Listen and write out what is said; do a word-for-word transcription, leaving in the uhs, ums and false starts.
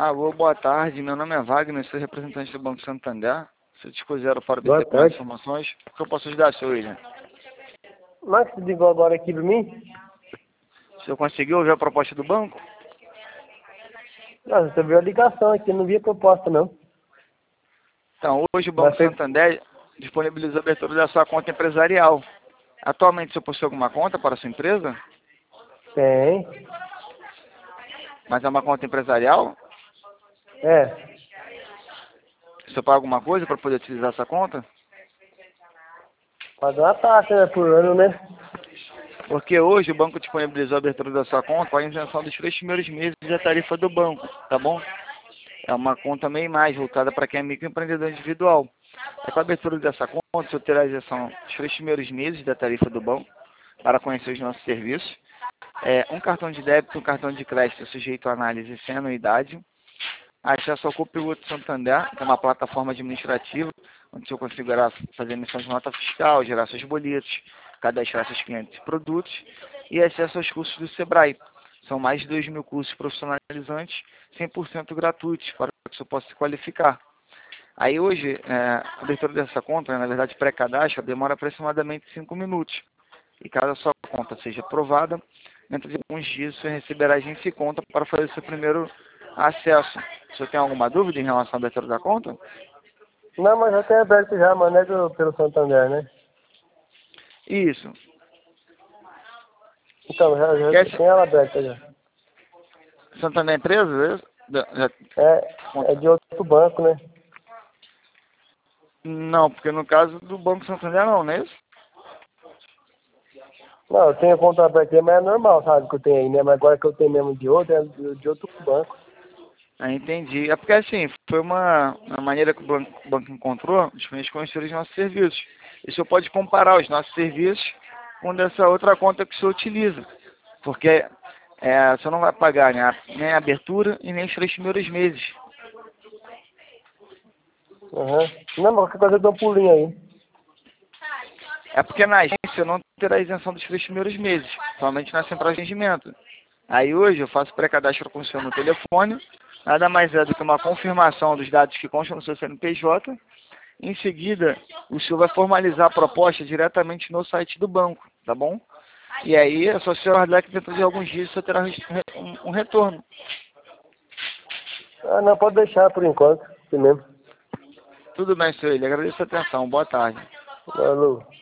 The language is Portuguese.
Alô, boa tarde. Meu nome é Wagner, sou representante do Banco Santander. Se eu dispuser para Boa obter mais tarde. informações, o que eu posso ajudar, senhor William? Mas você ligou agora aqui para mim? O senhor conseguiu ouvir a proposta do banco? Não, você viu a ligação aqui, não vi a proposta não. Então, hoje o Mas Banco foi... Santander disponibiliza a abertura da sua conta empresarial. Atualmente, o senhor possui alguma conta para a sua empresa? Tem. Mas é uma conta empresarial? É. O senhor paga alguma coisa para poder utilizar essa conta? Pagar uma taxa, né, por ano, né? Porque hoje o banco disponibilizou a abertura da sua conta com a isenção dos três primeiros meses da tarifa do banco, tá bom? É uma conta meio mais voltada para quem é microempreendedor individual. É com a abertura dessa conta, o senhor terá a isenção dos três primeiros meses da tarifa do banco para conhecer os nossos serviços. É, um cartão de débito, um cartão de crédito sujeito à análise sem anuidade. Acesso ao Copilot Santander, que é uma plataforma administrativa, onde o senhor conseguirá fazer emissão de nota fiscal, gerar seus boletos, cadastrar seus clientes e produtos, e acesso aos cursos do Sebrae. São mais de dois mil cursos profissionalizantes, cem por cento gratuitos, para que o senhor possa se qualificar. Aí hoje, é, a abertura dessa conta, na verdade pré-cadastro, demora aproximadamente cinco minutos. E caso a sua conta seja aprovada, dentro de alguns dias você receberá a agência e conta para fazer seu primeiro acesso. O senhor tem alguma dúvida em relação à abertura da conta? Não, mas já tem aberto já, mas não é do, pelo Santander, né? Isso. Então, já, já Quer... tem ela aberta já. Santander Empresa? Já... já... É, é de outro banco, né? Não, porque no caso do Banco Santander não, não é isso? Não, eu tenho a conta aberta, mas é normal, sabe, que eu tenho aí, né? Mas agora que eu tenho mesmo de outro, é de, de outro banco. Ah, entendi. É porque assim, foi uma, uma maneira que o banco, o banco encontrou de gente conhecer os nossos serviços. E o senhor pode comparar os nossos serviços com dessa outra conta que o senhor utiliza. Porque é, o senhor não vai pagar né, nem a abertura e nem os três primeiros meses. Aham. Não, mas qualquer coisa eu dou um pulinho aí. É porque na agência eu não terá isenção dos três primeiros meses, somente na central de atendimento. Aí hoje eu faço pré-cadastro com o senhor no telefone, nada mais é do que uma confirmação dos dados que constam no seu C N P J. Em seguida, o senhor vai formalizar a proposta diretamente no site do banco, tá bom? E aí é só o senhor aguardar que dentro de alguns dias o senhor terá um, um retorno. Ah, não, pode deixar por enquanto, assim mesmo. Tudo bem, senhor. Ele agradeço a atenção. Boa tarde. Alô.